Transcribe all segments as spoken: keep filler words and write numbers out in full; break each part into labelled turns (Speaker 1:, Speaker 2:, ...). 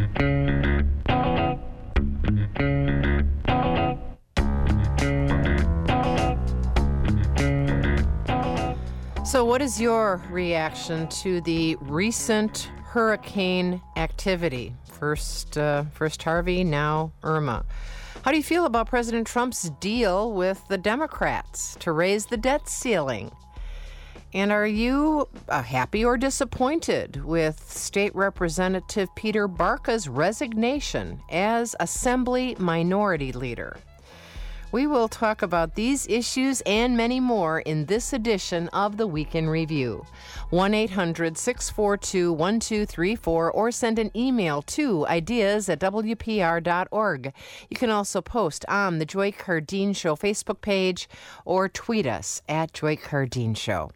Speaker 1: So what is your reaction to the recent hurricane activity? First, uh, first Harvey, now Irma. How do you feel about President Trump's deal with the Democrats to raise the debt ceiling? And are you uh, happy or disappointed with State Representative Peter Barca's resignation as Assembly Minority Leader? We will talk about these issues and many more in this edition of the Week in Review. one eight hundred six four two one two three four or send an email to ideas at w p r dot org. You can also post on the Joy Cardine Show Facebook page or tweet us at Joy Cardine Show.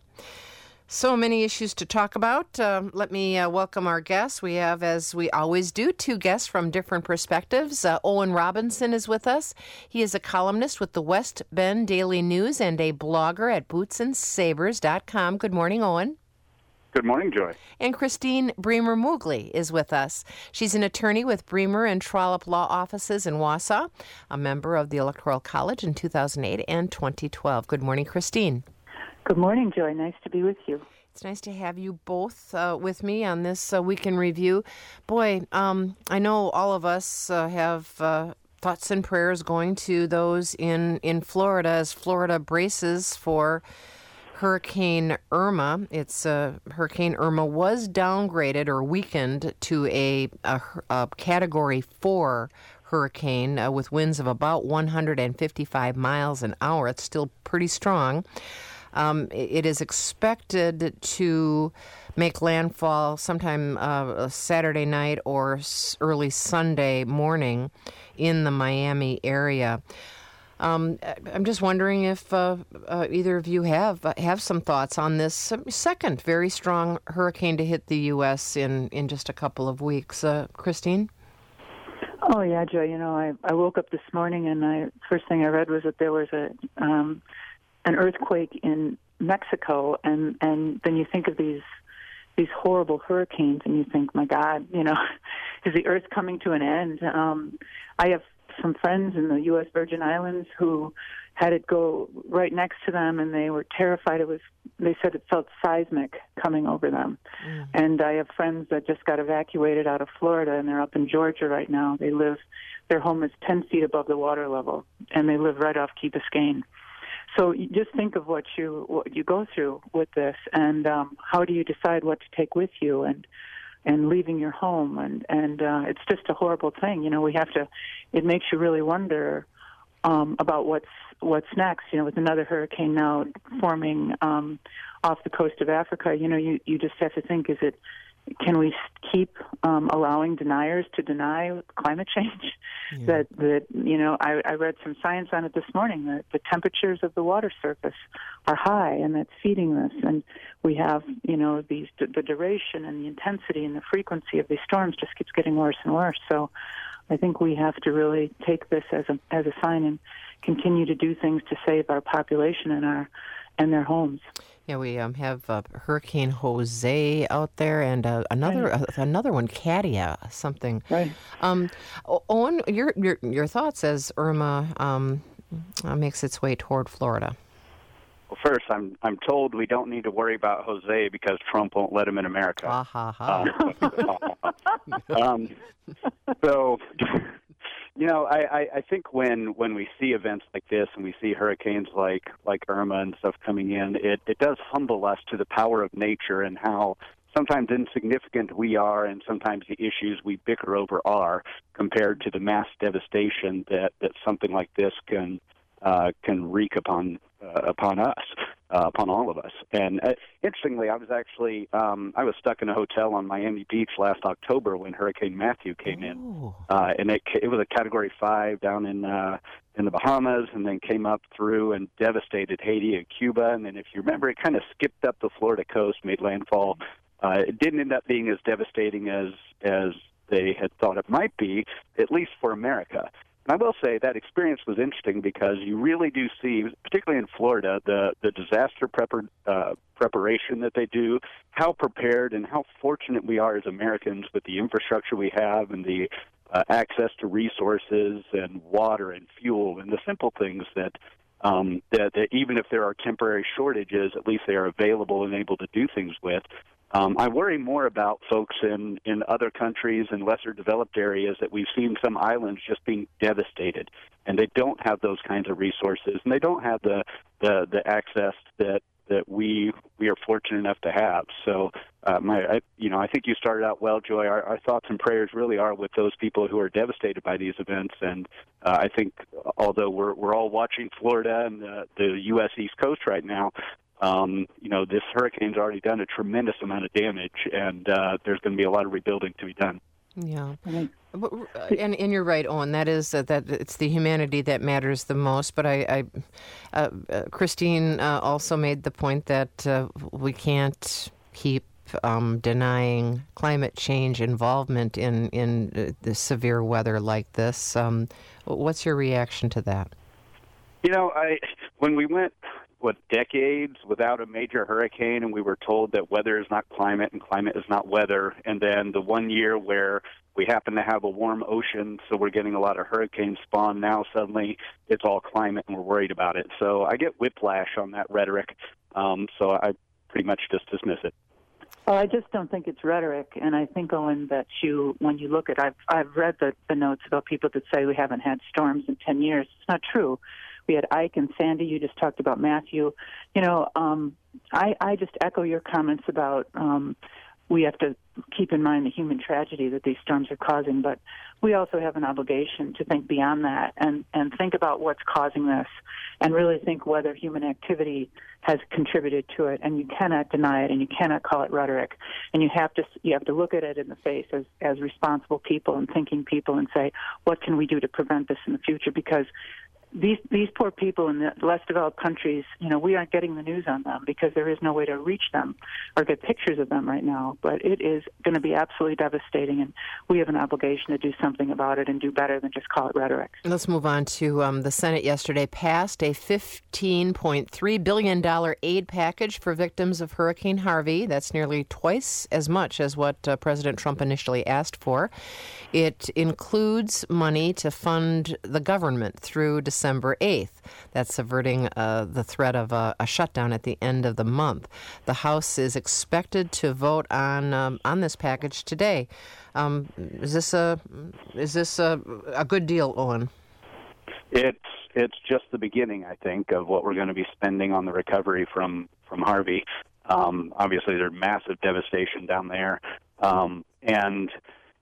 Speaker 1: So many issues to talk about. Uh, let me uh, welcome our guests. We have, as we always do, two guests from different perspectives. Uh, Owen Robinson is with us. He is a columnist with the West Bend Daily News and a blogger at boots and sabers dot com. Good morning, Owen.
Speaker 2: Good morning, Joy.
Speaker 1: And Christine Bremer-Moogly is with us. She's an attorney with Bremer and Trollope Law Offices in Wausau, a member of the Electoral College in two thousand eight and twenty twelve. Good morning, Christine.
Speaker 3: Good morning, Joy. Nice to be with you.
Speaker 1: It's nice to have you both uh, with me on this uh, Week in Review. Boy, um, I know all of us uh, have uh, thoughts and prayers going to those in, in Florida as Florida braces for Hurricane Irma. It's uh, Hurricane Irma was downgraded or weakened to a, a, a Category four hurricane uh, with winds of about one hundred fifty-five miles an hour. It's still pretty strong. Um, it is expected to make landfall sometime uh, Saturday night or early Sunday morning in the Miami area. Um, I'm just wondering if uh, uh, either of you have uh, have some thoughts on this second very strong hurricane to hit the U S in, in just a couple of weeks. Uh, Christine?
Speaker 3: Oh, yeah, Joy. You know, I, I woke up this morning and I first thing I read was that there was a um, an earthquake in Mexico, and, and then you think of these these horrible hurricanes, and you think, my God, you know, is the earth coming to an end? Um, I have some friends in the U S Virgin Islands who had it go right next to them, and they were terrified. It was, they said it felt seismic coming over them. Mm. And I have friends that just got evacuated out of Florida, and they're up in Georgia right now. They live, their home is ten feet above the water level, and they live right off Key Biscayne. So you just think of what you what you go through with this, and um, how do you decide what to take with you, and and leaving your home, and and uh, it's just a horrible thing. You know, we have to. It makes you really wonder um, about what's what's next. You know, with another hurricane now forming um, off the coast of Africa, you know, you you just have to think: is it? Can we keep um, allowing deniers to deny climate change? Yeah. That, that you know, I, I read some science on it this morning, that the temperatures of the water surface are high, and that's feeding this. And we have, you know, these the duration and the intensity and the frequency of these storms just keeps getting worse and worse. So I think we have to really take this as a as a sign and continue to do things to save our population and our and their homes.
Speaker 1: Yeah, we um, have uh, Hurricane Jose out there, and uh, another right. uh, another one, Katia, something.
Speaker 3: Right.
Speaker 1: Um, Owen, your your your thoughts as Irma um, uh, makes its way toward Florida.
Speaker 2: Well, first, I'm I'm told we don't need to worry about Jose because Trump won't let him in America.
Speaker 1: Ha ha ha.
Speaker 2: Uh, um, so. You know, I, I, I think when, when we see events like this and we see hurricanes like, like Irma and stuff coming in, it, it does humble us to the power of nature and how sometimes insignificant we are and sometimes the issues we bicker over are compared to the mass devastation that, that something like this can uh, can wreak upon uh, upon us, uh, upon all of us. And uh, interestingly, I was actually um, I was stuck in a hotel on Miami Beach last October when Hurricane Matthew came in, uh, and it it was a Category Five down in uh, in the Bahamas, and then came up through and devastated Haiti and Cuba. And then, if you remember, it kind of skipped up the Florida coast, made landfall. Uh, it didn't end up being as devastating as as they had thought it might be, at least for America. I will say that experience was interesting because you really do see, particularly in Florida, the, the disaster prepar, uh, preparation that they do, how prepared and how fortunate we are as Americans with the infrastructure we have and the uh, access to resources and water and fuel and the simple things that, um, that, that even if there are temporary shortages, at least they are available and able to do things with. Um, I worry more about folks in, in other countries and lesser developed areas that we've seen some islands just being devastated, and they don't have those kinds of resources, and they don't have the, the, the access that that we we are fortunate enough to have. So, uh, my I, you know, I think you started out well, Joy. Our, our thoughts and prayers really are with those people who are devastated by these events, and uh, I think although we're we're all watching Florida and the, the U S East Coast right now. Um, you know, this hurricane's already done a tremendous amount of damage, and uh, there's going to be a lot of rebuilding to be done.
Speaker 1: Yeah, and, and you're right, Owen. That is uh, that it's the humanity that matters the most. But I, I uh, uh, Christine uh, also made the point that uh, we can't keep um, denying climate change involvement in in uh, the severe weather like this. Um, what's your reaction to that?
Speaker 2: You know, I when we went. what, decades without a major hurricane, and we were told that weather is not climate and climate is not weather. And then the one year where we happen to have a warm ocean, so we're getting a lot of hurricane spawn, now suddenly it's all climate and we're worried about it. So I get whiplash on that rhetoric, um, so I pretty much just dismiss it.
Speaker 3: Well, I just don't think it's rhetoric, and I think, Owen, that you, when you look at, I've I've read the, the notes about people that say we haven't had storms in ten years. It's not true. We had Ike and Sandy. You just talked about Matthew. You know, um, I, I just echo your comments about um, we have to keep in mind the human tragedy that these storms are causing, but we also have an obligation to think beyond that and, and think about what's causing this and really think whether human activity has contributed to it. And you cannot deny it, and you cannot call it rhetoric. And you have to you have to look at it in the face as, as responsible people and thinking people and say, what can we do to prevent this in the future? Because These these poor people in the less developed countries, you know, we aren't getting the news on them because there is no way to reach them or get pictures of them right now. But it is going to be absolutely devastating, and we have an obligation to do something about it and do better than just call it rhetoric.
Speaker 1: Let's move on to um, the Senate yesterday passed a fifteen point three billion dollars aid package for victims of Hurricane Harvey. That's nearly twice as much as what uh, President Trump initially asked for. It includes money to fund the government through December December eighth. That's averting uh, the threat of a, a shutdown at the end of the month. The House is expected to vote on um, on this package today. Um, is this a is this a, a good deal, Owen?
Speaker 2: It's it's just the beginning, I think, of what we're going to be spending on the recovery from from Harvey. Um, obviously, there's massive devastation down there, um, and.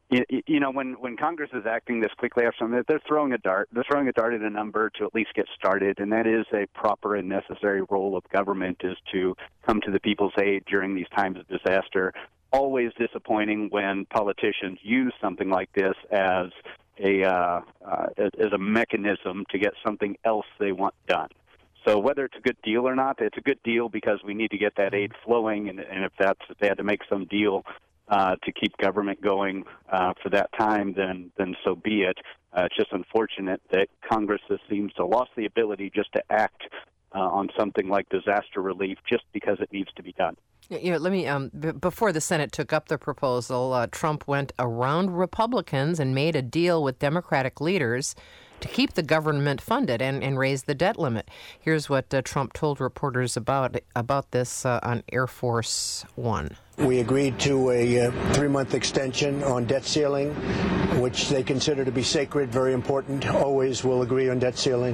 Speaker 2: You know, when, when Congress is acting this quickly after something, they're throwing a dart. They're throwing a dart at a number to at least get started, and that is a proper and necessary role of government, is to come to the people's aid during these times of disaster. Always disappointing when politicians use something like this as a uh, uh, as a mechanism to get something else they want done. So whether it's a good deal or not, it's a good deal because we need to get that aid flowing, and, and if that's if they had to make some deal Uh, to keep government going uh, for that time, then then so be it. Uh, it's just unfortunate that Congress has seems to have lost the ability just to act uh, on something like disaster relief just because it needs to be done.
Speaker 1: You know, let me, um, b- before the Senate took up the proposal, uh, Trump went around Republicans and made a deal with Democratic leaders to keep the government funded and, and raise the debt limit. Here's what uh, Trump told reporters about about this uh, on Air Force One.
Speaker 4: We agreed to a uh, three-month extension on debt ceiling, which they consider to be sacred, very important. Always will agree on debt ceiling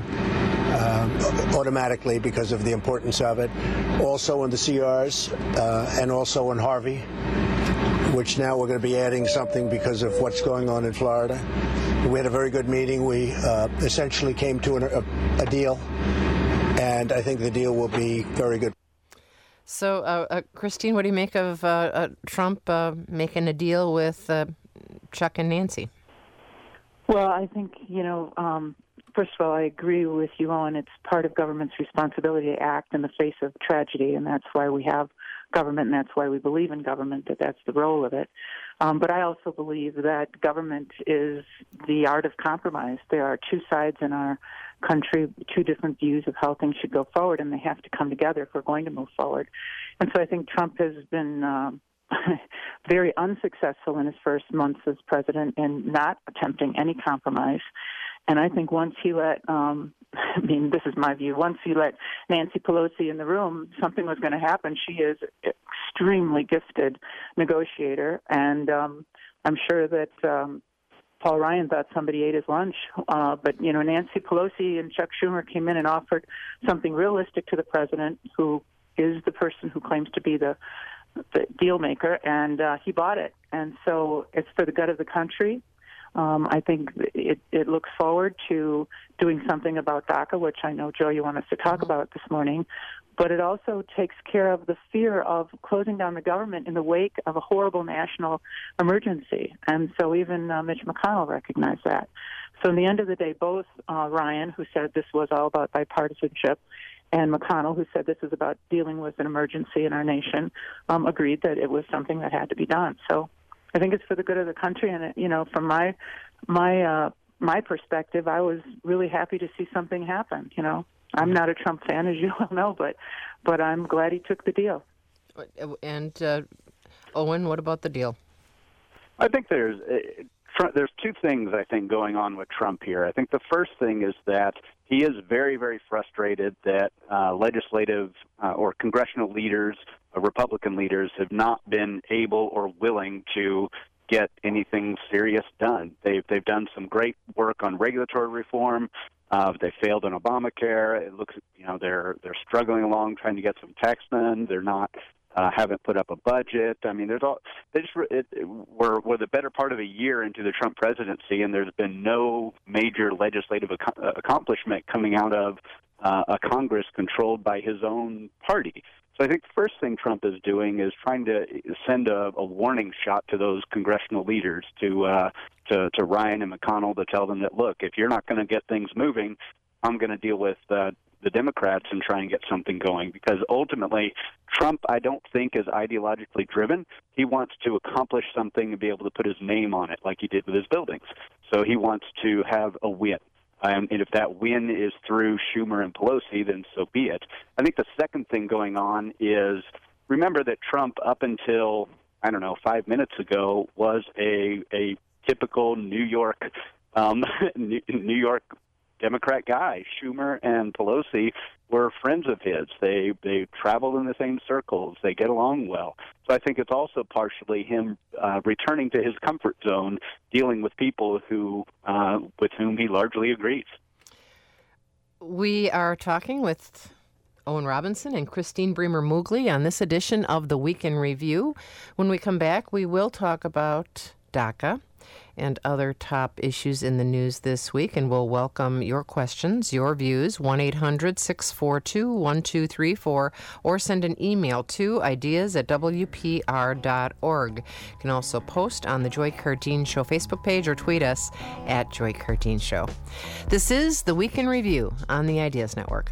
Speaker 4: uh, automatically because of the importance of it. Also on the C Rs uh, and also on Harvey, which now we're going to be adding something because of what's going on in Florida. We had a very good meeting. We uh, essentially came to an, a, a deal, and I think the deal will be very good.
Speaker 1: So, uh, uh, Christine, what do you make of uh, uh, Trump uh, making a deal with uh, Chuck and Nancy?
Speaker 3: Well, I think, you know, um, first of all, I agree with you, Owen. It's part of government's responsibility to act in the face of tragedy, and that's why we have government, and that's why we believe in government, that that's the role of it. Um, but I also believe that government is the art of compromise. There are two sides in our country, two different views of how things should go forward, and they have to come together if we're going to move forward. And so I think Trump has been um, very unsuccessful in his first months as president in not attempting any compromise. And I think once he let, um, I mean, this is my view, once he let Nancy Pelosi in the room, something was going to happen. She is an extremely gifted negotiator, and um, I'm sure that um, Paul Ryan thought somebody ate his lunch. Uh, but, you know, Nancy Pelosi and Chuck Schumer came in and offered something realistic to the president, who is the person who claims to be the, the deal maker, and uh, he bought it. And so it's for the good of the country. Um, I think it, it looks forward to doing something about DACA, which I know, Joe, you want us to talk mm-hmm. about this morning. But it also takes care of the fear of closing down the government in the wake of a horrible national emergency. And so even uh, Mitch McConnell recognized that. So in the end of the day, both uh, Ryan, who said this was all about bipartisanship, and McConnell, who said this is about dealing with an emergency in our nation, um, agreed that it was something that had to be done. So I think it's for the good of the country, and you know, from my my uh, my perspective, I was really happy to see something happen. You know, I'm not a Trump fan, as you well know, but but I'm glad he took the deal.
Speaker 1: And uh, Owen, what about the deal?
Speaker 2: I think there's uh, there's two things I think going on with Trump here. I think the first thing is that he is very, very frustrated that uh, legislative uh, or congressional leaders, uh, Republican leaders, have not been able or willing to get anything serious done. They've they've done some great work on regulatory reform. Uh, they failed on Obamacare. It looks, you know, they're they're struggling along trying to get some tax done. They're not. Uh, haven't put up a budget. I mean, there's all. They just it, it, we're we're the better part of a year into the Trump presidency, and there's been no major legislative ac- accomplishment coming out of uh, a Congress controlled by his own party. So I think the first thing Trump is doing is trying to send a, a warning shot to those congressional leaders, to uh, to to Ryan and McConnell, to tell them that, look, if you're not going to get things moving, I'm going to deal with uh, the Democrats and try and get something going, because ultimately Trump, I don't think, is ideologically driven. He wants to accomplish something and be able to put his name on it like he did with his buildings. So he wants to have a win. Um, and if that win is through Schumer and Pelosi, then so be it. I think the second thing going on is, remember that Trump, up until, I don't know, five minutes ago, was a, a typical New York um, New York Democrat guy. Schumer and Pelosi were friends of his. They they travel in the same circles. They get along well. So I think it's also partially him uh, returning to his comfort zone, dealing with people who uh, with whom he largely agrees.
Speaker 1: We are talking with Owen Robinson and Christine Bremer Moogly on this edition of the Week in Review. When we come back, we will talk about DACA and other top issues in the news this week, and we'll welcome your questions, your views, one eight hundred six four two one two three four, or send an email to ideas at w p r dot org. You can also post on the Joy Cardeen Show Facebook page or tweet us at Joy Cardeen Show. This is the Week in Review on the Ideas Network.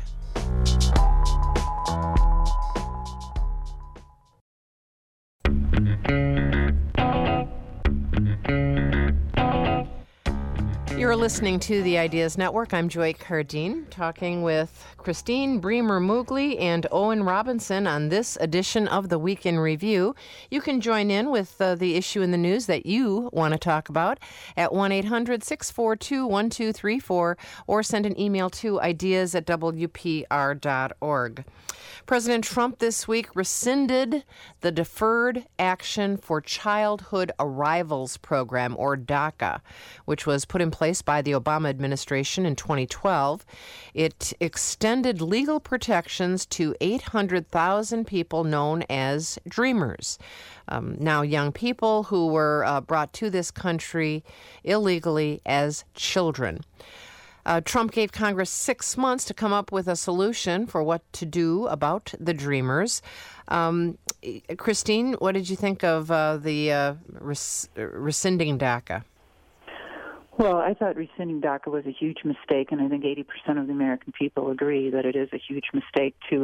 Speaker 1: You're listening to the Ideas Network. I'm Joy Cardeen, talking with Christine Bremer Moogly and Owen Robinson on this edition of the Week in Review. You can join in with uh, the issue in the news that you want to talk about at one eight hundred six four two one two three four, or send an email to ideas at w p r dot org. President Trump this week rescinded the Deferred Action for Childhood Arrivals Program, or DACA, which was put in place by the Obama administration in twenty twelve. It extended legal protections to eight hundred thousand people known as Dreamers. Um, now, young people who were uh, brought to this country illegally as children. Uh, Trump gave Congress six months to come up with a solution for what to do about the Dreamers. Um, Christine, what did you think of uh, the uh, res- rescinding DACA?
Speaker 3: Well, I thought rescinding DACA was a huge mistake, and I think eighty percent of the American people agree that it is a huge mistake to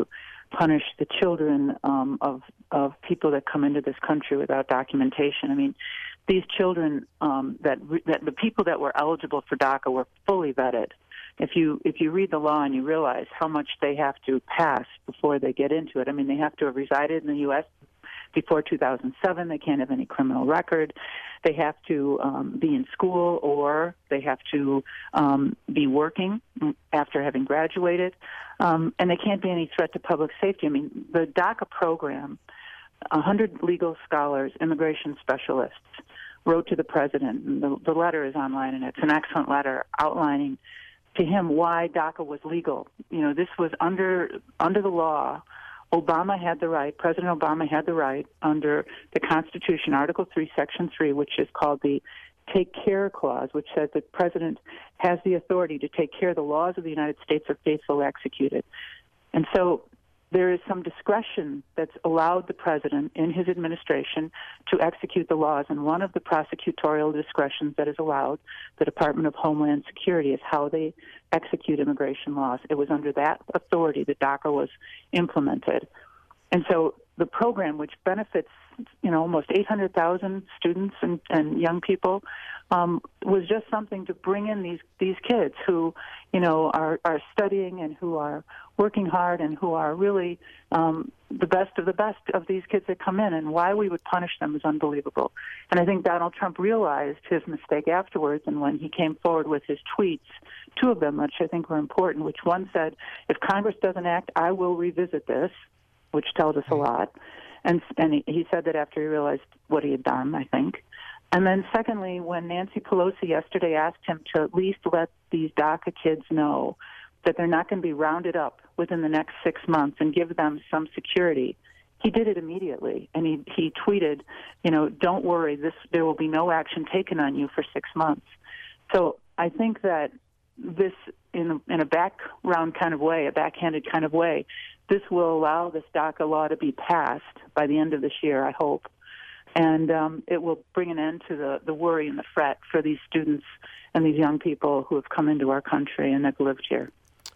Speaker 3: punish the children um, of of people that come into this country without documentation. I mean, these children um, that that the people that were eligible for DACA were fully vetted. If you if you read the law and you realize how much they have to pass before they get into it, I mean, they have to have resided in the U S before two thousand seven. They can't have any criminal record. They have to um, be in school, or they have to um, be working after having graduated, um, and they can't be any threat to public safety. I mean, the DACA program, one hundred legal scholars, immigration specialists, wrote to the president, and the, the letter is online, and it's an excellent letter outlining to him why DACA was legal. You know, this was under under the law. Obama had the right, President Obama had the right under the Constitution, Article three, Section three, which is called the Take Care Clause, which says that the President has the authority to take care the laws of the United States are faithfully executed. And so there is some discretion that's allowed the President in his administration to execute the laws, and one of the prosecutorial discretions that is allowed the Department of Homeland Security is how they execute immigration laws. It was under that authority that DACA was implemented. And so the program, which benefits, you know, almost eight hundred thousand students and, and young people, um, was just something to bring in these, these kids who, you know, are, are studying and who are working hard and who are really um, the best of the best of these kids that come in. And why we would punish them is unbelievable. And I think Donald Trump realized his mistake afterwards, and when he came forward with his tweets, two of them, which I think were important, which one said, if Congress doesn't act, I will revisit this, which tells us a lot. And, and he, he said that after he realized what he had done, I think. And then secondly, when Nancy Pelosi yesterday asked him to at least let these DACA kids know that they're not going to be rounded up within the next six months and give them some security, he did it immediately. And he, he tweeted, you know, don't worry, this there will be no action taken on you for six months. So I think that this, in, in a background kind of way, a backhanded kind of way, this will allow this DACA law to be passed by the end of this year, I hope. And um, it will bring an end to the, the worry and the fret for these students and these young people who have come into our country and have lived here.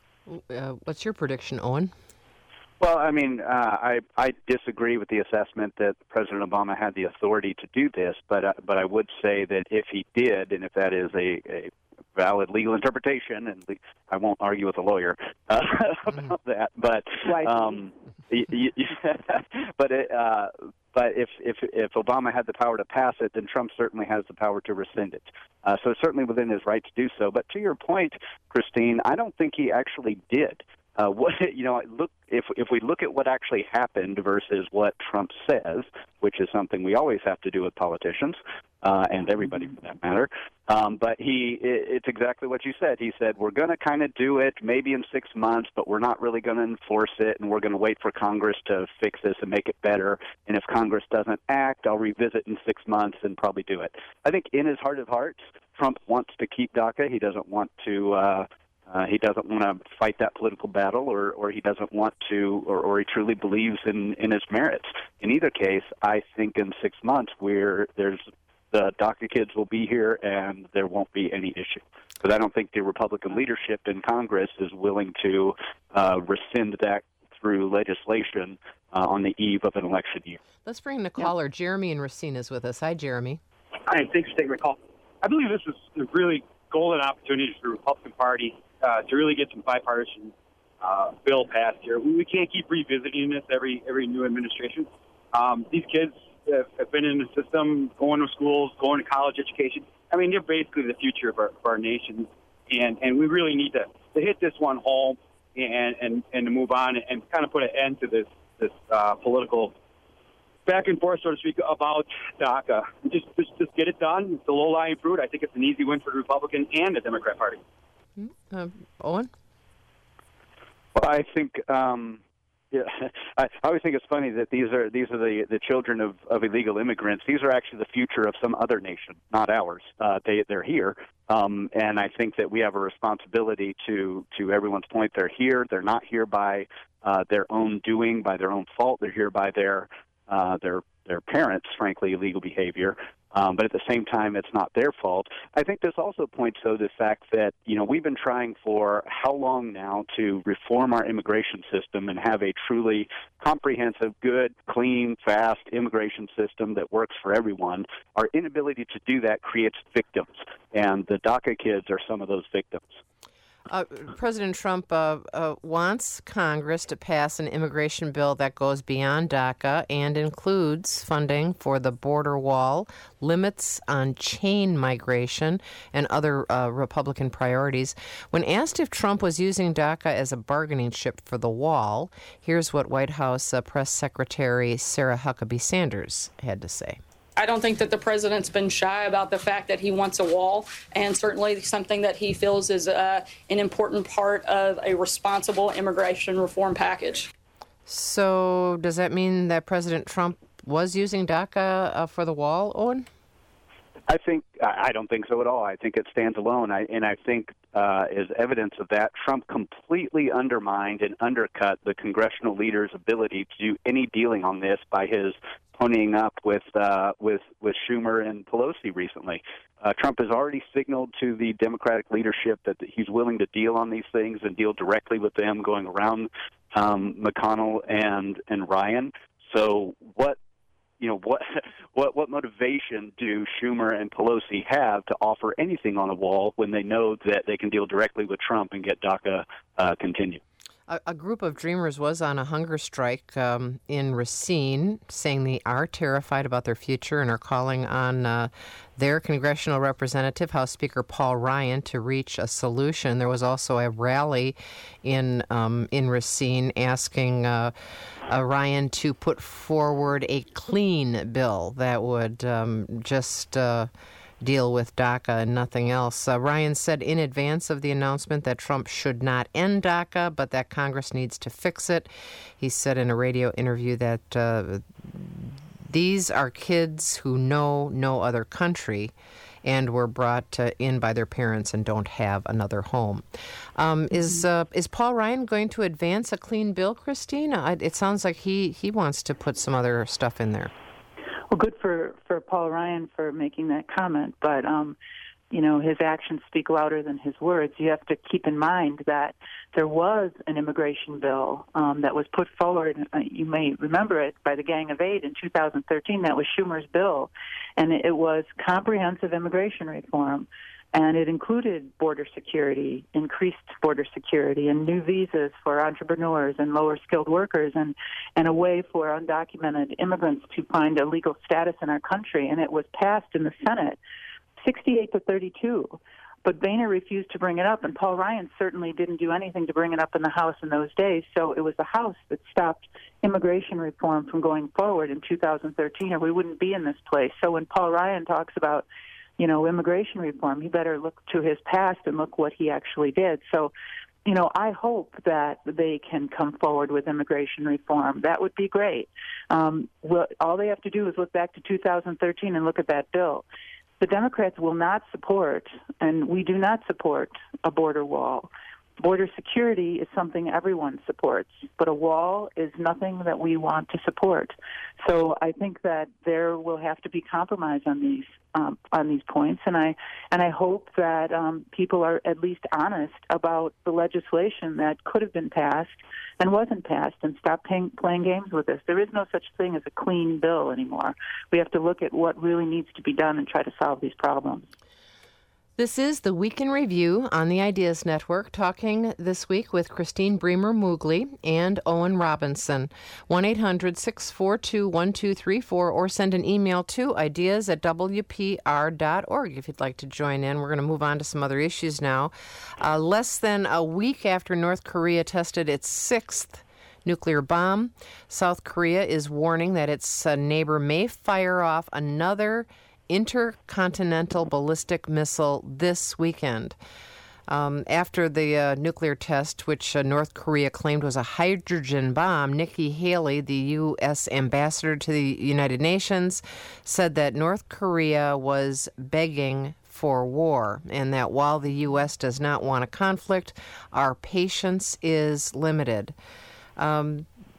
Speaker 1: Uh, what's your prediction, Owen?
Speaker 2: Well, I mean, uh, I I disagree with the assessment that President Obama had the authority to do this, but uh, but I would say that if he did, and if that is a, a valid legal interpretation, and le- I won't argue with a lawyer uh, about that, but um, y- y- but it, uh, but if if if Obama had the power to pass it, then Trump certainly has the power to rescind it. Uh, so it's certainly within his right to do so. But to your point, Christine, I don't think he actually did. Uh, what you know, look if if we look at what actually happened versus what Trump says, which is something we always have to do with politicians uh, and everybody for that matter. Um, but he, it, it's exactly what you said. He said we're going to kind of do it maybe in six months, but we're not really going to enforce it, and we're going to wait for Congress to fix this and make it better. And if Congress doesn't act, I'll revisit in six months and probably do it. I think in his heart of hearts, Trump wants to keep DACA. He doesn't want to. Uh, Uh, he doesn't want to fight that political battle, or, or he doesn't want to, or, or he truly believes in, in its merits. In either case, I think in six months, where there's the DACA kids will be here and there won't be any issue. Because I don't think the Republican leadership in Congress is willing to uh, rescind that through legislation uh, on the eve of an election year.
Speaker 1: Let's bring in the caller. Yeah. Jeremy and Racine is with us. Hi, Jeremy.
Speaker 5: Hi, thanks for taking my call. I believe this is a really golden opportunity for the Republican Party Uh, to really get some bipartisan uh, bill passed here. We, we can't keep revisiting this every every new administration. Um, these kids have, have been in the system, going to schools, going to college education. I mean, they're basically the future of our, of our nation, and, and we really need to, to hit this one home and, and, and to move on and kind of put an end to this this uh, political back and forth, so to speak, about DACA. Just, just just get it done. It's the low-lying fruit. I think it's an easy win for the Republican and the Democrat Party.
Speaker 1: Uh, Owen?
Speaker 2: Well, I think um, yeah, I, I always think it's funny that these are these are the, the children of, of illegal immigrants. These are actually the future of some other nation, not ours. Uh, they they're here, um, and I think that we have a responsibility to to everyone's point. They're here. They're not here by uh, their own doing, by their own fault. They're here by their uh, their their parents, frankly, illegal behavior. Um, but at the same time, it's not their fault. I think this also points to the fact that, you know, we've been trying for how long now to reform our immigration system and have a truly comprehensive, good, clean, fast immigration system that works for everyone. Our inability to do that creates victims, and the DACA kids are some of those victims.
Speaker 1: Uh, President Trump uh, uh, wants Congress to pass an immigration bill that goes beyond DACA and includes funding for the border wall, limits on chain migration, and other uh, Republican priorities. When asked if Trump was using DACA as a bargaining chip for the wall, here's what White House uh, Press Secretary Sarah Huckabee Sanders had to say.
Speaker 6: I don't think that the president's been shy about the fact that he wants a wall, and certainly something that he feels is uh, an important part of a responsible immigration reform package.
Speaker 1: So does that mean that President Trump was using DACA uh, for the wall, Owen?
Speaker 2: I think I don't think so at all. I think it stands alone. I, and I think uh, as evidence of that, Trump completely undermined and undercut the congressional leaders' ability to do any dealing on this by his ponying up with uh, with with Schumer and Pelosi recently. Uh, Trump has already signaled to the Democratic leadership that he's willing to deal on these things and deal directly with them, going around um, McConnell and and Ryan. So what? You know, what what what motivation do Schumer and Pelosi have to offer anything on a wall when they know that they can deal directly with Trump and get DACA uh, continued?
Speaker 1: A, a group of Dreamers was on a hunger strike um, in Racine, saying they are terrified about their future and are calling on uh, their congressional representative, House Speaker Paul Ryan, to reach a solution. There was also a rally in um, in Racine asking uh, uh, Ryan to put forward a clean bill that would um, just uh, deal with DACA and nothing else. Uh, Ryan said in advance of the announcement that Trump should not end DACA, but that Congress needs to fix it. He said in a radio interview that uh, these are kids who know no other country and were brought uh, in by their parents and don't have another home. Um, is uh, is Paul Ryan going to advance a clean bill, Christine? It sounds like he, he wants to put some other stuff in there.
Speaker 3: Well, good for, for Paul Ryan for making that comment, but, um, you know, his actions speak louder than his words. You have to keep in mind that there was an immigration bill um, that was put forward, uh, you may remember it, by the Gang of Eight in two thousand thirteen. That was Schumer's bill, and it was comprehensive immigration reform. And it included border security, increased border security, and new visas for entrepreneurs and lower-skilled workers, and, and a way for undocumented immigrants to find a legal status in our country. And it was passed in the Senate, sixty-eight to thirty-two. But Boehner refused to bring it up, and Paul Ryan certainly didn't do anything to bring it up in the House in those days. So it was the House that stopped immigration reform from going forward in two thousand thirteen, or we wouldn't be in this place. So when Paul Ryan talks about you know, immigration reform, he better look to his past and look what he actually did. So, you know, I hope that they can come forward with immigration reform. That would be great. Um, well, all they have to do is look back to two thousand thirteen and look at that bill. The Democrats will not support, and we do not support, a border wall. Border security is something everyone supports, but a wall is nothing that we want to support. So I think that there will have to be compromise on these um, on these points, and I and I hope that um, people are at least honest about the legislation that could have been passed and wasn't passed, and stop paying, playing games with this. There is no such thing as a clean bill anymore. We have to look at what really needs to be done and try to solve these problems.
Speaker 1: This is the Week in Review on the Ideas Network, talking this week with Christine Bremer Moogly and Owen Robinson. one eight hundred six four two one two three four, or send an email to ideas at w p r dot org if you'd like to join in. We're going to move on to some other issues now. Uh, less than a week after North Korea tested its sixth nuclear bomb, South Korea is warning that its uh, neighbor may fire off another intercontinental ballistic missile this weekend. Um, after the uh, nuclear test, which uh, North Korea claimed was a hydrogen bomb, Nikki Haley, the U S ambassador to the United Nations, said that North Korea was begging for war, and that while the U S does not want a conflict, our patience is limited. Um,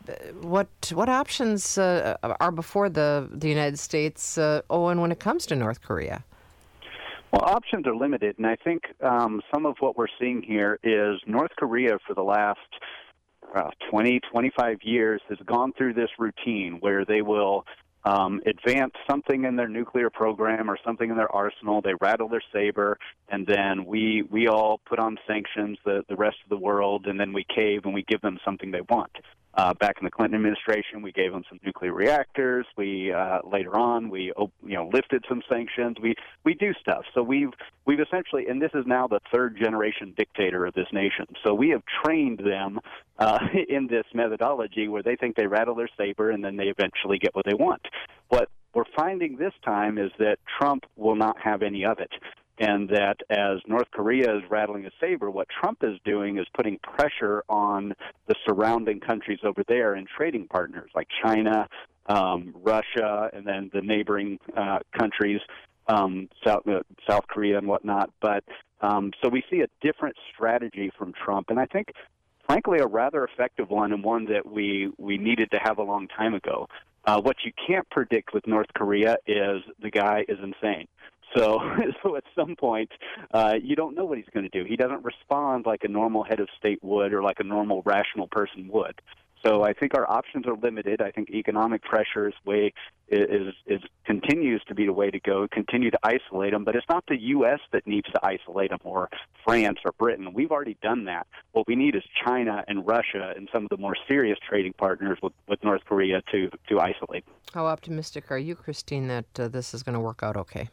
Speaker 1: what what options uh, are before the the United States, uh, Owen, when it comes to North Korea?
Speaker 2: Well, options are limited, and I think um, some of what we're seeing here is North Korea for the last uh, twenty, twenty-five years has gone through this routine where they will um, advance something in their nuclear program or something in their arsenal. They rattle their saber, and then we we all put on sanctions, the, the rest of the world, and then we cave and we give them something they want. Uh, back in the Clinton administration, we gave them some nuclear reactors. We uh, later on we you know lifted some sanctions. We we do stuff. So we've we've essentially, and this is now the third generation dictator of this nation. So we have trained them uh, in this methodology where they think they rattle their saber and then they eventually get what they want. What we're finding this time is that Trump will not have any of it. And that as North Korea is rattling a saber, what Trump is doing is putting pressure on the surrounding countries over there and trading partners like China, um, Russia, and then the neighboring uh, countries, um, South, uh, South Korea and whatnot. But um, so we see a different strategy from Trump, and I think, frankly, a rather effective one and one that we, we needed to have a long time ago. Uh, what you can't predict with North Korea is the guy is insane. So, so at some point, uh, you don't know what he's going to do. He doesn't respond like a normal head of state would or like a normal rational person would. So I think our options are limited. I think economic pressure is way is, is continues to be the way to go. Continue to isolate them, but it's not the U S that needs to isolate them or France or Britain. We've already done that. What we need is China and Russia and some of the more serious trading partners with, with North Korea to to isolate.
Speaker 1: How optimistic are you, Christine, that uh, this is going to work out okay?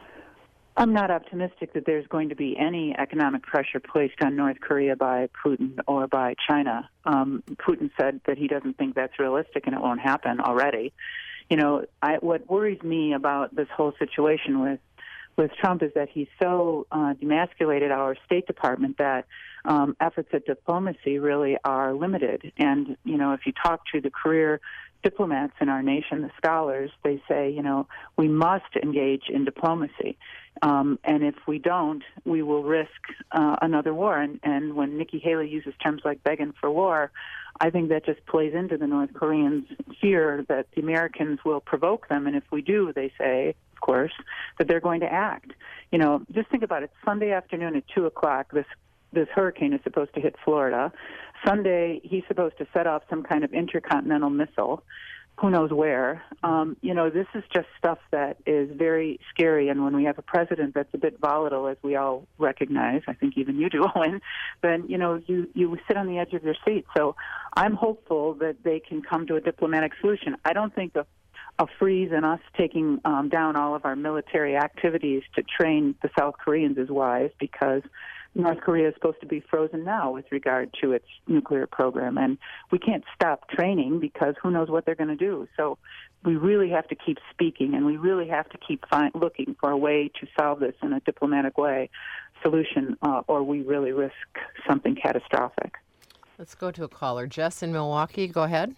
Speaker 3: I'm not optimistic that there's going to be any economic pressure placed on North Korea by Putin or by China. Um, Putin said that he doesn't think that's realistic and it won't happen already. You know, I, what worries me about this whole situation with with Trump is that he's so uh, demasculated our State Department that um, efforts at diplomacy really are limited. And, you know, if you talk to the career diplomats in our nation, the scholars, they say, you know, we must engage in diplomacy. Um, and if we don't, we will risk uh, another war. And, and when Nikki Haley uses terms like begging for war, I think that just plays into the North Koreans' fear that the Americans will provoke them. And if we do, they say, of course, that they're going to act. You know, just think about it. Sunday afternoon at two o'clock, this this hurricane is supposed to hit Florida. Sunday, he's supposed to set off some kind of intercontinental missile, who knows where. Um, you know, this is just stuff that is very scary. And when we have a president that's a bit volatile, as we all recognize, I think even you do, Owen, then, you know, you, you sit on the edge of your seat. So I'm hopeful that they can come to a diplomatic solution. I don't think a, a freeze and us taking um, down all of our military activities to train the South Koreans is wise, because North Korea is supposed to be frozen now with regard to its nuclear program, and we can't stop training because who knows what they're going to do. So we really have to keep speaking, and we really have to keep find, looking for a way to solve this in a diplomatic way, solution, uh, or we really risk something catastrophic.
Speaker 1: Let's go to a caller. Jess in Milwaukee, go ahead.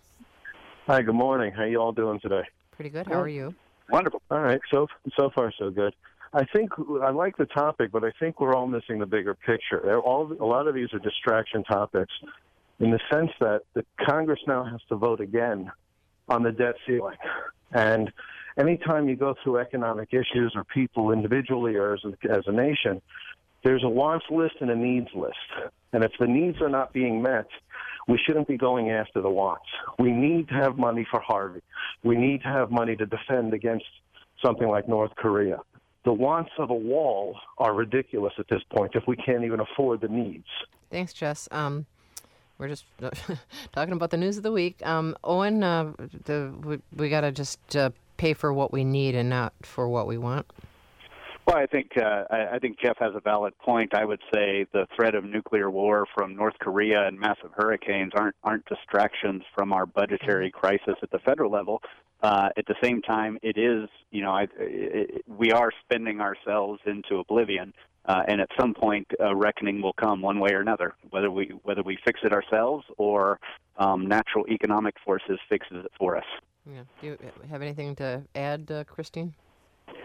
Speaker 7: Hi, good morning. How you all doing today?
Speaker 1: Pretty good. How are you?
Speaker 2: Wonderful.
Speaker 7: All right, so so far so good. I think I like the topic, but I think we're all missing the bigger picture. They're all, a lot of these are distraction topics in the sense that the Congress now has to vote again on the debt ceiling. And anytime you go through economic issues or people individually or as a, as a nation, there's a wants list and a needs list. And if the needs are not being met, we shouldn't be going after the wants. We need to have money for Harvey. We need to have money to defend against something like North Korea. The wants of a wall are ridiculous at this point if we can't even afford the needs.
Speaker 1: Thanks, Jess. Um, we're just talking about the news of the week. Um, Owen, uh, the, we, we got to just uh, pay for what we need and not for what we want.
Speaker 2: Well, I think uh, I, I think Jeff has a valid point. I would say the threat of nuclear war from North Korea and massive hurricanes aren't aren't distractions from our budgetary crisis at the federal level. Uh, at the same time, it is, you know, I, it, we are spending ourselves into oblivion, uh, and at some point, a reckoning will come one way or another, whether we whether we fix it ourselves or um, natural economic forces fixes it for us.
Speaker 1: Yeah. Do you have anything to add, uh, Christine?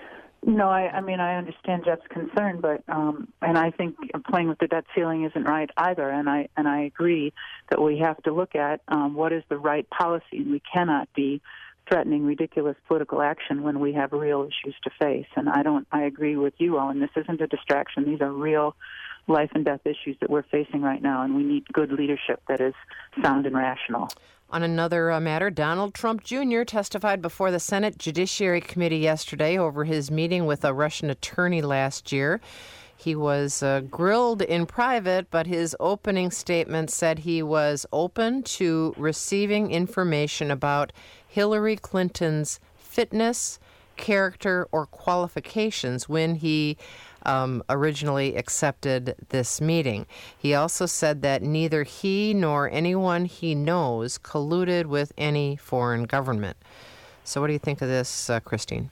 Speaker 3: No, I, I mean, I understand Jeff's concern, but um, and I think playing with the debt ceiling isn't right either. And I and I agree that we have to look at um, what is the right policy, and we cannot be threatening ridiculous political action when we have real issues to face. And I don't. I agree with you, Owen. This isn't a distraction. These are real life and death issues that we're facing right now, and we need good leadership that is sound and rational.
Speaker 1: On another uh, matter, Donald Trump Junior testified before the Senate Judiciary Committee yesterday over his meeting with a Russian attorney last year. He was uh, grilled in private, but his opening statement said he was open to receiving information about Hillary Clinton's fitness, character, or qualifications when he Um, originally accepted this meeting. He also said that neither he nor anyone he knows colluded with any foreign government. So what do you think of this, uh, Christine?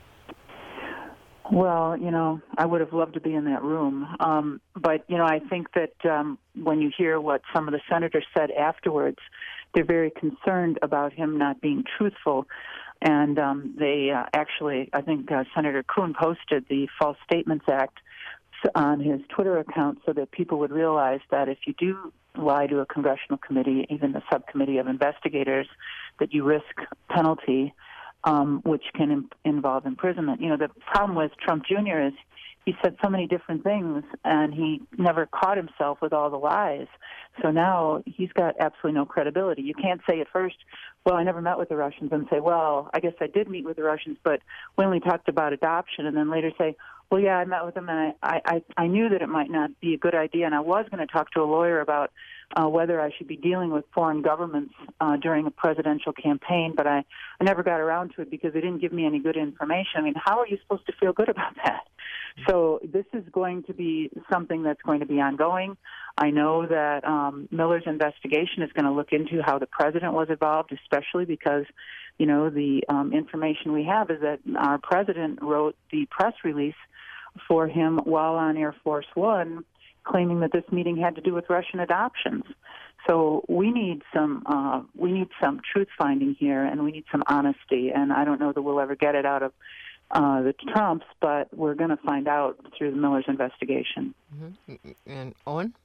Speaker 3: Well, you know, I would have loved to be in that room. Um, but, you know, I think that um, when you hear what some of the senators said afterwards, they're very concerned about him not being truthful. And um, they uh, actually, I think uh, Senator Kuhn posted the False Statements Act on his Twitter account so that people would realize that if you do lie to a congressional committee, even the subcommittee of investigators, that you risk penalty, um, which can im- involve imprisonment. You know, the problem with Trump Junior is he said so many different things, and he never caught himself with all the lies. So now he's got absolutely no credibility. You can't say at first, well, I never met with the Russians, and say, well, I guess I did meet with the Russians, but we only talked about adoption, and then later say, well, yeah, I met with them, and I, I, I knew that it might not be a good idea, and I was going to talk to a lawyer about uh, whether I should be dealing with foreign governments uh, during a presidential campaign, but I, I never got around to it because they didn't give me any good information. I mean, how are you supposed to feel good about that? So this is going to be something that's going to be ongoing. I know that um, Miller's investigation is going to look into how the president was involved, especially because, you know, the um, information we have is that our president wrote the press release for him while on Air Force One, claiming that this meeting had to do with Russian adoptions. So we need some uh, we need some truth finding here, and we need some honesty. And I don't know that we'll ever get it out of uh, the Trumps, but we're going to find out through the Miller's investigation.
Speaker 1: Mm-hmm. And Owen?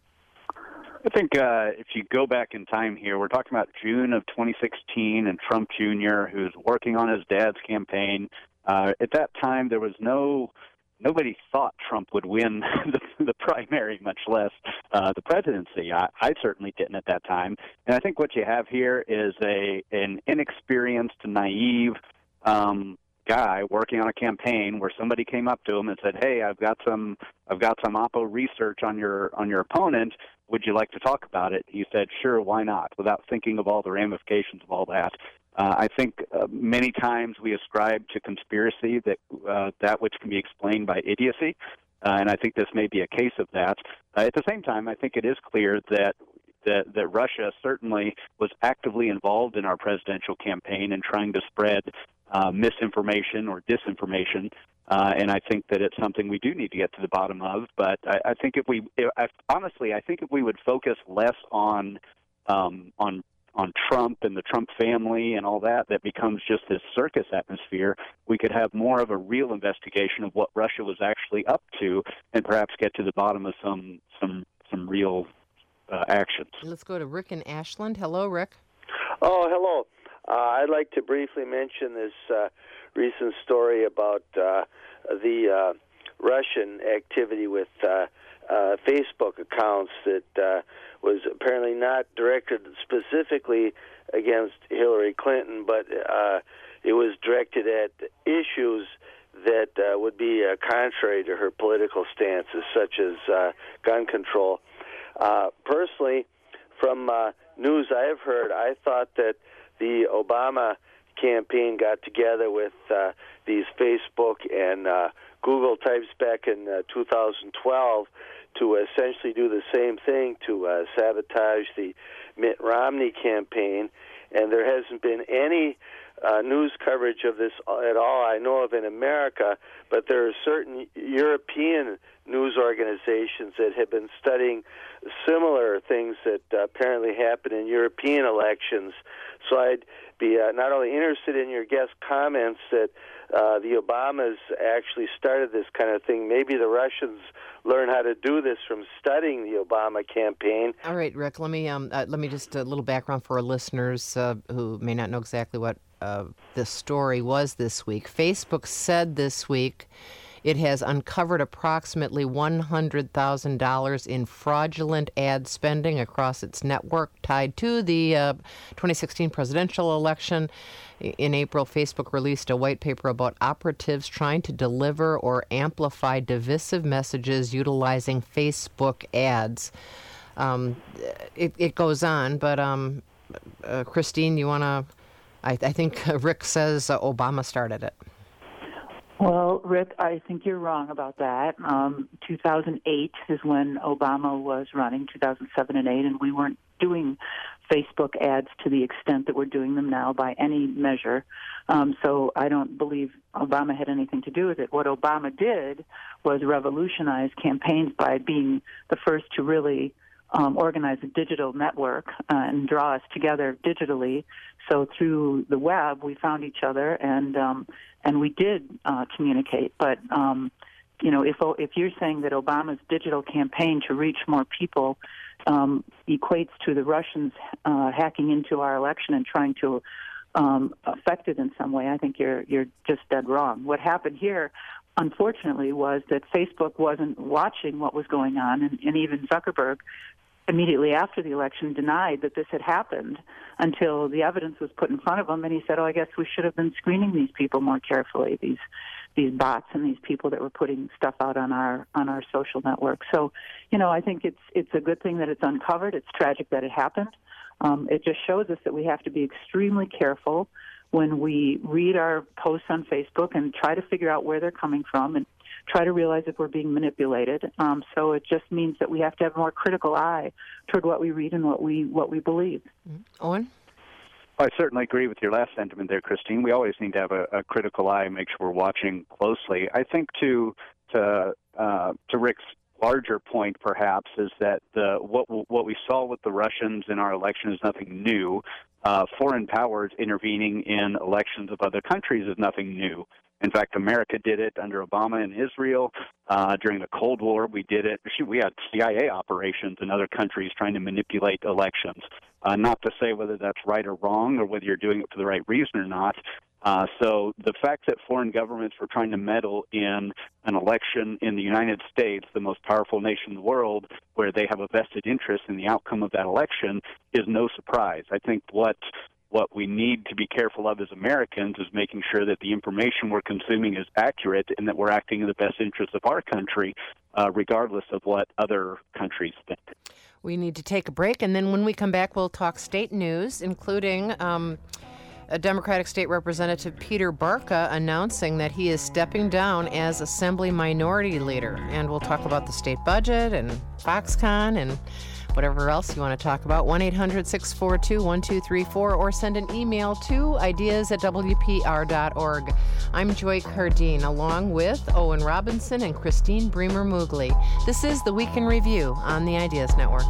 Speaker 2: I think uh, if you go back in time here, we're talking about June of twenty sixteen and Trump Junior, who's working on his dad's campaign. Uh, at that time, there was no nobody thought Trump would win the, the primary, much less uh, the presidency. I, I certainly didn't at that time. And I think what you have here is a an inexperienced, naive um, guy working on a campaign where somebody came up to him and said, "Hey, I've got some I've got some Oppo research on your on your opponent. Would you like to talk about it?" He said, "Sure, why not?" without thinking of all the ramifications of all that. Uh, I think uh, many times we ascribe to conspiracy that uh, that which can be explained by idiocy, uh, and I think this may be a case of that. Uh, at the same time, I think it is clear that, that that Russia certainly was actively involved in our presidential campaign and trying to spread uh, misinformation or disinformation, uh, and I think that it's something we do need to get to the bottom of. But I, I think if we, if, I, honestly, I think if we would focus less on um, on on Trump and the Trump family and all that, that becomes just this circus atmosphere, we could have more of a real investigation of what Russia was actually up to and perhaps get to the bottom of some some some real uh, actions.
Speaker 1: Let's go to Rick in Ashland. Hello, Rick.
Speaker 8: Oh, hello. Uh, I'd like to briefly mention this uh, recent story about uh, the uh, Russian activity with uh, uh, Facebook accounts that uh, was apparently not directed specifically against Hillary Clinton, but uh, it was directed at issues that uh, would be uh, contrary to her political stances, such as uh, gun control. Uh, personally, from uh, news I have heard, I thought that the Obama campaign got together with uh, these Facebook and uh, Google types back in uh, two thousand twelve to essentially do the same thing to uh, sabotage the Mitt Romney campaign, and there hasn't been any uh, news coverage of this at all I know of in America, but there are certain European news organizations that have been studying similar things that uh, apparently happen in European elections, So I'd be uh, not only interested in your guest comments that uh, the Obamas actually started this kind of thing. Maybe the Russians learn how to do this from studying the Obama campaign.
Speaker 1: All right, Rick. Let me um, uh, let me just a little background for our listeners uh, who may not know exactly what uh, this story was this week. Facebook said this week it has uncovered approximately one hundred thousand dollars in fraudulent ad spending across its network tied to the uh, twenty sixteen presidential election. In April, Facebook released a white paper about operatives trying to deliver or amplify divisive messages utilizing Facebook ads. Um, it, it goes on, but um, uh, Christine, you want to, I, I think Rick says uh, Obama started it.
Speaker 3: Well, Rick, I think you're wrong about that. Um, two thousand eight is when Obama was running, two thousand seven and eight, and we weren't doing Facebook ads to the extent that we're doing them now by any measure. Um, so I don't believe Obama had anything to do with it. What Obama did was revolutionize campaigns by being the first to really um, organize a digital network uh, and draw us together digitally. So through the web, we found each other, and um, and we did uh, communicate. But um, you know, if if you're saying that Obama's digital campaign to reach more people um, equates to the Russians uh, hacking into our election and trying to um, affect it in some way, I think you're you're just dead wrong. What happened here, unfortunately, was that Facebook wasn't watching what was going on, and, and even Zuckerberg, immediately after the election, denied that this had happened until the evidence was put in front of him, and he said, oh, I guess we should have been screening these people more carefully, these these bots and these people that were putting stuff out on our on our social network. So, you know, I think it's it's a good thing that it's uncovered. It's tragic that it happened. Um, it just shows us that we have to be extremely careful when we read our posts on Facebook and try to figure out where they're coming from and try to realize if we're being manipulated. Um, so it just means that we have to have a more critical eye toward what we read and what we what we believe.
Speaker 1: Mm-hmm. Owen?
Speaker 2: I certainly agree with your last sentiment there, Christine. We always need to have a, a critical eye, make sure we're watching closely. I think to to uh, to Rick's larger point, perhaps, is that the what what we saw with the Russians in our election is nothing new. Uh, foreign powers intervening in elections of other countries is nothing new. In fact, America did it under Obama in Israel. Uh, during the Cold War, we did it. Shoot, we had C I A operations in other countries trying to manipulate elections. Uh, not to say whether that's right or wrong or whether you're doing it for the right reason or not. Uh, so the fact that foreign governments were trying to meddle in an election in the United States, the most powerful nation in the world, where they have a vested interest in the outcome of that election, is no surprise. I think what what we need to be careful of as Americans is making sure that the information we're consuming is accurate and that we're acting in the best interest of our country, uh, regardless of what other countries think.
Speaker 1: We need to take a break, and then when we come back, we'll talk state news, including um, a Democratic State Representative Peter Barca announcing that he is stepping down as Assembly Minority Leader. And we'll talk about the state budget and Foxconn and whatever else you want to talk about. one eight hundred six four two one two three four or send an email to ideas at w p r dot org. I'm Joy Cardine, along with Owen Robinson and Christine Bremer-Mugli. This is the Week in Review on the Ideas Network.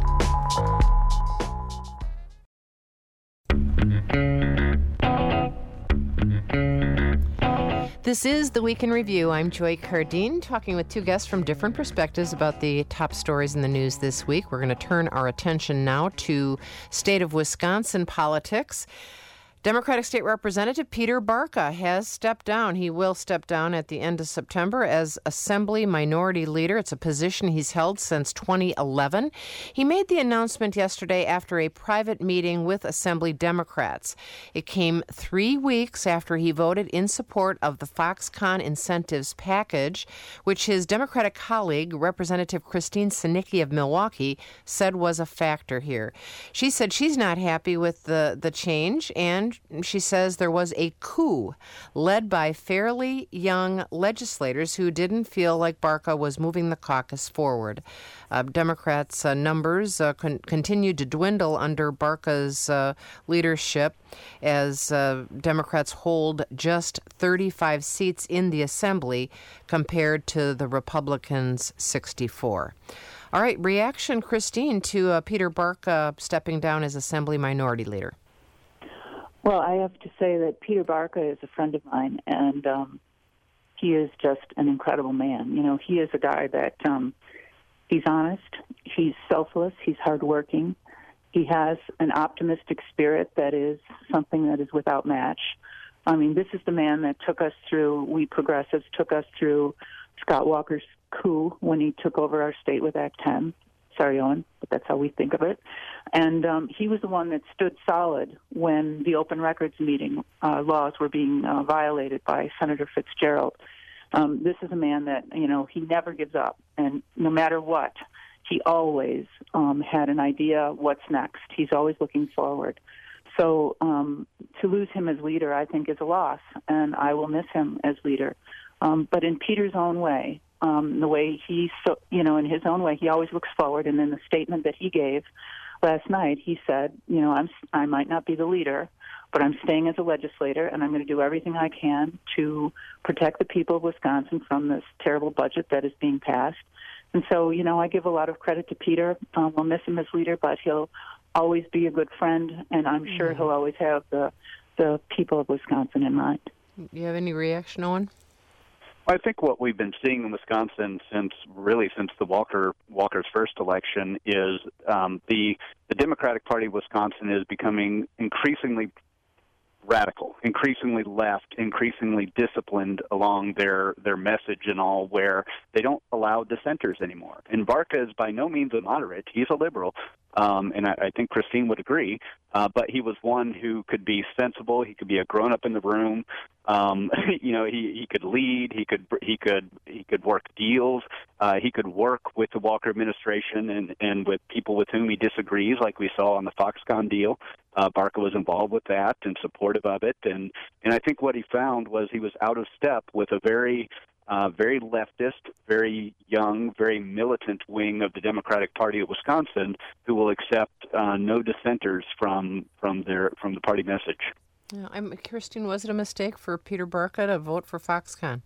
Speaker 1: This is the Week in Review. I'm Joy Cardine, talking with two guests from different perspectives about the top stories in the news this week. We're going to turn our attention now to state of Wisconsin politics. Democratic State Representative Peter Barca has stepped down. He will step down at the end of September as Assembly Minority Leader. It's a position he's held since twenty eleven. He made the announcement yesterday after a private meeting with Assembly Democrats. It came three weeks after he voted in support of the Foxconn incentives package, which his Democratic colleague, Representative Christine Sinicki of Milwaukee, said was a factor here. She said she's not happy with the, the change, and she says there was a coup led by fairly young legislators who didn't feel like Barca was moving the caucus forward. Uh, Democrats' uh, numbers uh, con- continued to dwindle under Barca's uh, leadership as uh, Democrats hold just thirty-five seats in the Assembly compared to the Republicans' sixty-four. All right, reaction, Christine, to uh, Peter Barca stepping down as Assembly Minority Leader.
Speaker 3: Well, I have to say that Peter Barca is a friend of mine, and um, he is just an incredible man. You know, he is a guy that um, he's honest, he's selfless, he's hardworking. He has an optimistic spirit that is something that is without match. I mean, this is the man that took us through, we progressives took us through Scott Walker's coup when he took over our state with Act ten. Sorry, Owen, but that's how we think of it. And um, he was the one that stood solid when the open records meeting uh, laws were being uh, violated by Senator Fitzgerald. Um, this is a man that, you know, he never gives up. And no matter what, he always um, had an idea what's next. He's always looking forward. So um, to lose him as leader, I think, is a loss, and I will miss him as leader. Um, but in Peter's own way, um, the way he, so, you know, in his own way, he always looks forward. And in the statement that he gave last night, he said, you know, I'm, I might not be the leader, but I'm staying as a legislator, and I'm going to do everything I can to protect the people of Wisconsin from this terrible budget that is being passed. And so, you know, I give a lot of credit to Peter. Um, we'll miss him as leader, but he'll always be a good friend, and I'm sure mm-hmm. he'll always have the the people of Wisconsin in mind.
Speaker 1: Do you have any reaction, Owen?
Speaker 2: I think what we've been seeing in Wisconsin since really since the Walker Walker's first election is um, the the Democratic Party of Wisconsin is becoming increasingly radical, increasingly left, increasingly disciplined along their, their message and all, where they don't allow dissenters anymore. And Barca is by no means a moderate. He's a liberal, um, and I, I think Christine would agree, uh, but he was one who could be sensible. He could be a grown-up in the room. Um, you know, he, he could lead. He could he could he could work deals. Uh, he could work with the Walker administration and, and with people with whom he disagrees, like we saw on the Foxconn deal. Uh, Barca was involved with that and supportive of it, and and I think what he found was he was out of step with a very uh, very leftist, very young, very militant wing of the Democratic Party of Wisconsin, who will accept uh, no dissenters from from their from the party message.
Speaker 1: Yeah, I'm, Christine, was it a mistake for Peter Barca to vote for Foxconn?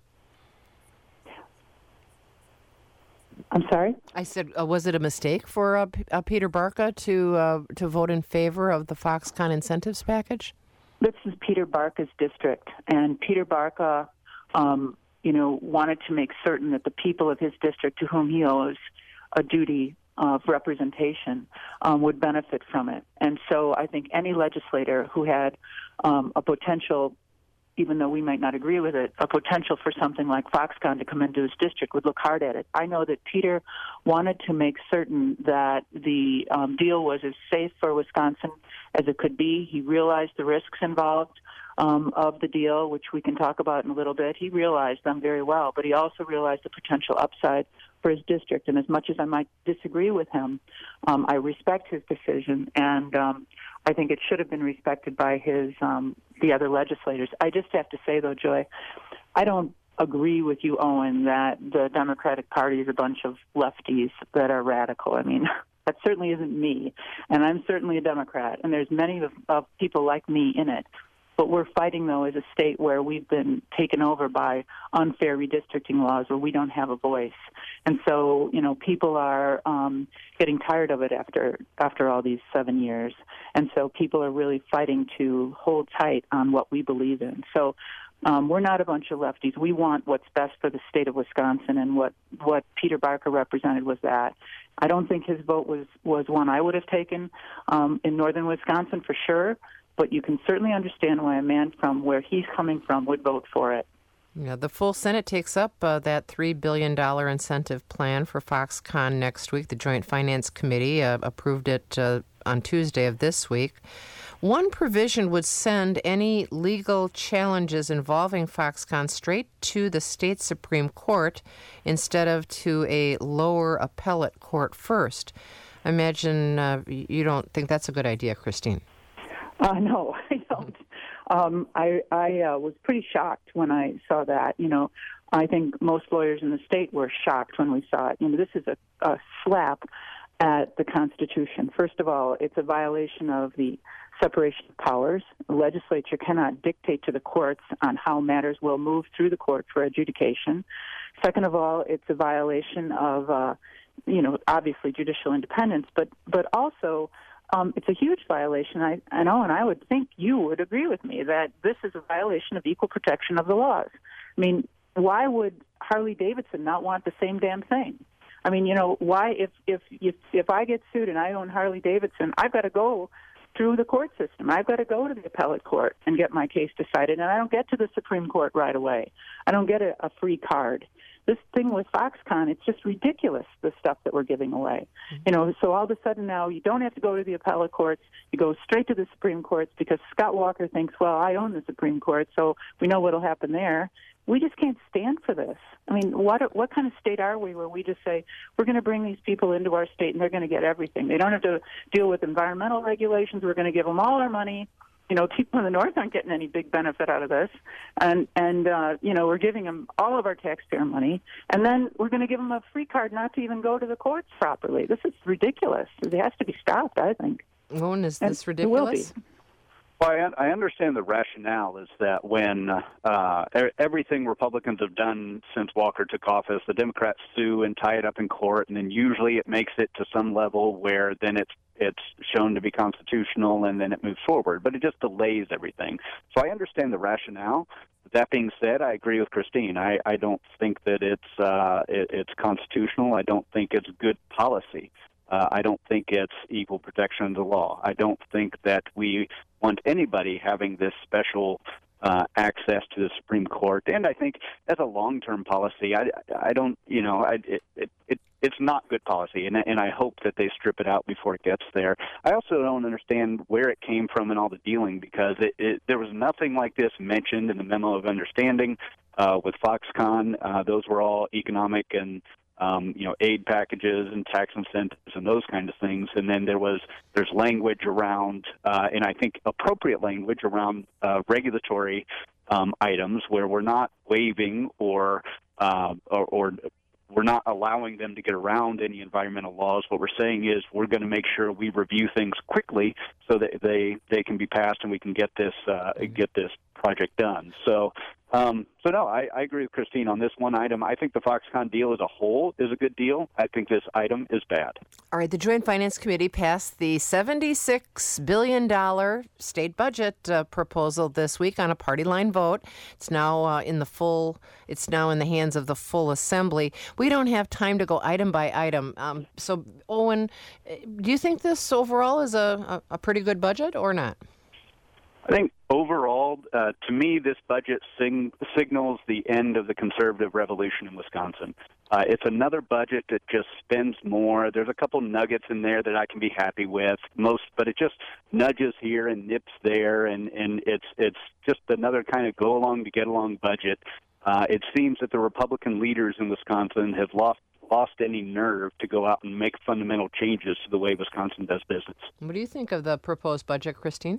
Speaker 3: I'm sorry?
Speaker 1: I said, uh, was it a mistake for uh, P- uh, Peter Barca to uh, to vote in favor of the Foxconn incentives package?
Speaker 3: This is Peter Barca's district, and Peter Barca, um, you know, wanted to make certain that the people of his district, to whom he owes a duty of representation, um, would benefit from it. And so I think any legislator who had um, a potential, even though we might not agree with it, a potential for something like Foxconn to come into his district would look hard at it. I know that Peter wanted to make certain that the um, deal was as safe for Wisconsin as it could be. He realized the risks involved um, of the deal, which we can talk about in a little bit. He realized them very well, but he also realized the potential upside for his district. And as much as I might disagree with him, um, I respect his decision, and um, I think it should have been respected by his um, the other legislators. I just have to say, though, Joy, I don't agree with you, Owen, that the Democratic Party is a bunch of lefties that are radical. I mean, that certainly isn't me, and I'm certainly a Democrat, and there's many of, of people like me in it. But we're fighting, though, as a state where we've been taken over by unfair redistricting laws where we don't have a voice. And so, you know, people are um, getting tired of it after after all these seven years. And so people are really fighting to hold tight on what we believe in. So um, we're not a bunch of lefties. We want what's best for the state of Wisconsin, and what, what Peter Barca represented was that. I don't think his vote was, was one I would have taken um, in northern Wisconsin for sure. But you can certainly understand why a man from where he's coming from would vote for it.
Speaker 1: Yeah, the full Senate takes up uh, that three billion dollars incentive plan for Foxconn next week. The Joint Finance Committee uh, approved it uh, on Tuesday of this week. One provision would send any legal challenges involving Foxconn straight to the state Supreme Court instead of to a lower appellate court first. I imagine uh, you don't think that's a good idea, Christine.
Speaker 3: Uh, no, I don't. Um, I, I uh, was pretty shocked when I saw that. You know, I think most lawyers in the state were shocked when we saw it. You know, this is a, a slap at the Constitution. First of all, it's a violation of the separation of powers. The legislature cannot dictate to the courts on how matters will move through the court for adjudication. Second of all, it's a violation of, uh, you know, obviously judicial independence, but but also um, it's a huge violation. I, I know, and I would think you would agree with me that this is a violation of equal protection of the laws. I mean, why would Harley Davidson not want the same damn thing? I mean, you know, why if if if, if I get sued and I own Harley Davidson, I've got to go through the court system. I've got to go to the appellate court and get my case decided, and I don't get to the Supreme Court right away. I don't get a, a free card. This thing with Foxconn, it's just ridiculous, the stuff that we're giving away. Mm-hmm. You know, so all of a sudden now you don't have to go to the appellate courts. You go straight to the Supreme Courts because Scott Walker thinks, well, I own the Supreme Court, so we know what will happen there. We just can't stand for this. I mean, what what kind of state are we where we just say, we're going to bring these people into our state and they're going to get everything? They don't have to deal with environmental regulations. We're going to give them all our money. You know, people in the North aren't getting any big benefit out of this. And, and uh, you know, we're giving them all of our taxpayer money. And then we're going to give them a free card not to even go to the courts properly. This is ridiculous. It has to be stopped, I think.
Speaker 1: Owen, is
Speaker 3: and
Speaker 1: this ridiculous?
Speaker 3: It will be.
Speaker 2: Well, I, I understand the rationale is that when uh, everything Republicans have done since Walker took office, the Democrats sue and tie it up in court, and then usually it makes it to some level where then it's it's shown to be constitutional, and then it moves forward. But it just delays everything. So I understand the rationale. That being said, I agree with Christine. I, I don't think that it's uh, it, it's constitutional. I don't think it's good policy. Uh, I don't think it's equal protection of the law. I don't think that we want anybody having this special uh, access to the Supreme Court. And I think as a long-term policy, I, I don't, you know, I, it, it, it, it's not good policy, and, and I hope that they strip it out before it gets there. I also don't understand where it came from and all the dealing, because it, it, there was nothing like this mentioned in the memo of understanding uh, with Foxconn. Uh, those were all economic and Um, you know, aid packages and tax incentives and those kind of things. And then there was there's language around, uh, and I think appropriate language around uh, regulatory um, items where we're not waiving or, uh, or or we're not allowing them to get around any environmental laws. What we're saying is we're going to make sure we review things quickly so that they, they can be passed and we can get this uh, get this project done. So. Um, so, no, I, I agree with Christine on this one item. I think the Foxconn deal as a whole is a good deal. I think this item is bad.
Speaker 1: All right, the Joint Finance Committee passed the seventy-six billion dollars state budget uh, proposal this week on a party line vote. It's now uh, in the full, it's now in the hands of the full assembly. We don't have time to go item by item. Um, so, Owen, do you think this overall is a, a, a pretty good budget or not?
Speaker 2: I think overall, uh, to me, this budget sing- signals the end of the conservative revolution in Wisconsin. Uh, it's another budget that just spends more. There's a couple nuggets in there that I can be happy with, most, but it just nudges here and nips there, and, and it's it's just another kind of go along to get along budget. Uh, it seems that the Republican leaders in Wisconsin have lost lost any nerve to go out and make fundamental changes to the way Wisconsin does business.
Speaker 1: What do you think of the proposed budget, Christine?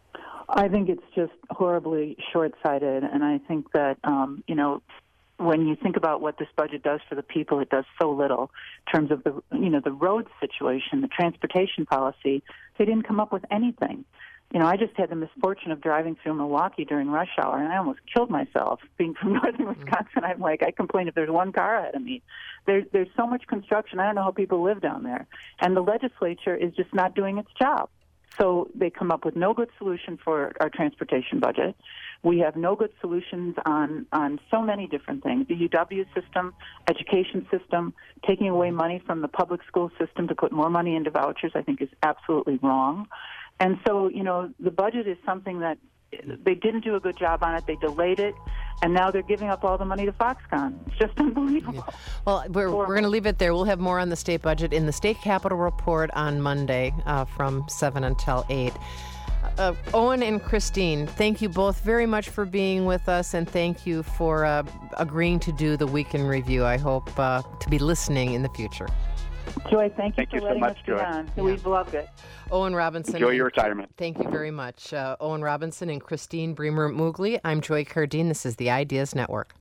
Speaker 3: I think it's just horribly short-sighted, and I think that, um, you know, when you think about what this budget does for the people, it does so little in terms of the, you know, the road situation, the transportation policy. They didn't come up with anything. You know, I just had the misfortune of driving through Milwaukee during rush hour, and I almost killed myself. Being from northern Wisconsin, I'm like, I complain if there's one car ahead of me. There's there's so much construction. I don't know how people live down there. And the legislature is just not doing its job. So they come up with no good solution for our transportation budget. We have no good solutions on, on so many different things. The U W system, education system, taking away money from the public school system to put more money into vouchers, I think is absolutely wrong. And so, you know, the budget is something that they didn't do a good job on it. They delayed it, and now they're giving up all the money to Foxconn. It's just unbelievable. Yeah.
Speaker 1: Well, we're we're going to leave it there. We'll have more on the state budget in the State Capitol Report on Monday uh, from seven until eight. Uh, Owen and Christine, thank you both very much for being with us, and thank you for uh, agreeing to do the Week in Review. I hope uh, to be listening in the future.
Speaker 3: Joy, thank you
Speaker 2: thank
Speaker 3: for
Speaker 2: you
Speaker 3: letting
Speaker 2: so much,
Speaker 3: us be
Speaker 2: Joy.
Speaker 3: on.
Speaker 1: Yeah.
Speaker 3: We've loved it.
Speaker 1: Owen Robinson.
Speaker 2: Enjoy your retirement.
Speaker 1: Thank you very much. Uh, Owen Robinson and Christine Bremer Moogly. I'm Joy Cardine. This is the Ideas Network.